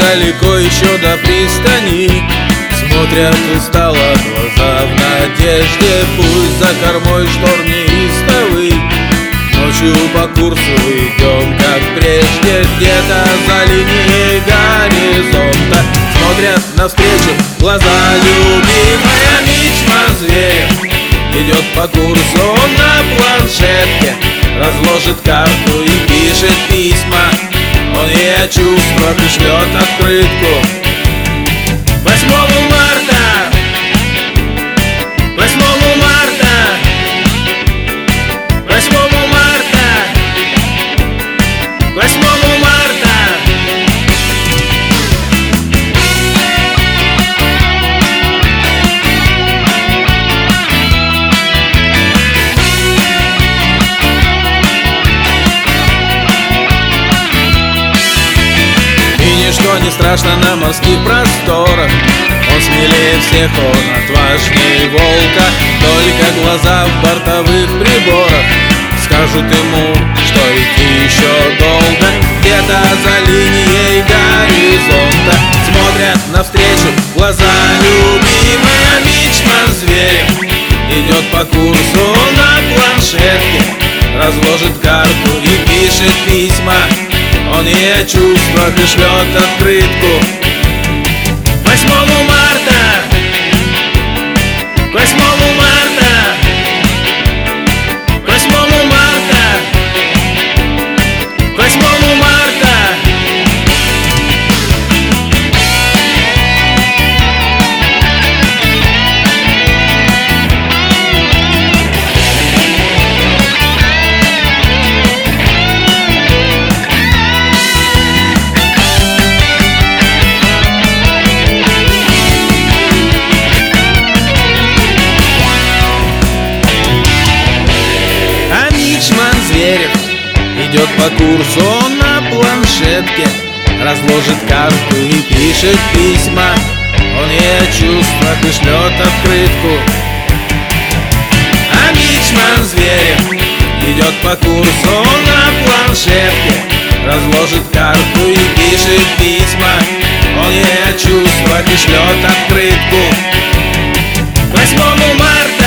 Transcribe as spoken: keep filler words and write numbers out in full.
далеко еще до пристани. Смотрят устало глаза в надежде, пусть за кормой шторм неистовый. Ночью по курсу идем, как прежде, где-то за линией горизонта. Смотрят навстречу глаза любимая Мичман Зверев. Идет по курсу на планшетке, разложит карту и пишет письма. Он ей о чувствах и шлет открытку. Восьмого марта, восьмого марта, восьмого марта, восьмого марта. И ничто не страшно на морских просторах. Он смелее всех, он отважней волка. Только глаза в бортовых приборах скажут ему, что идти еще долго. Где-то за линией горизонта смотрят навстречу глаза любимая Мичман Зверев. Идет по курсу на планшетке, разложит карту и пишет письма. Он ей о чувствах и шлет открытку. Восьмого марта, восьмого марта, восьмого марта, восьмого марта. Мичман Зверев идет по курсу на планшетке, разложит карту и пишет письма. Он ей о чувствах и шлет открытку. А Мичман Зверев идет по курсу на планшетке, разложит карту и пишет письма. Он ей о чувствах и шлет открытку. Восьмого марта.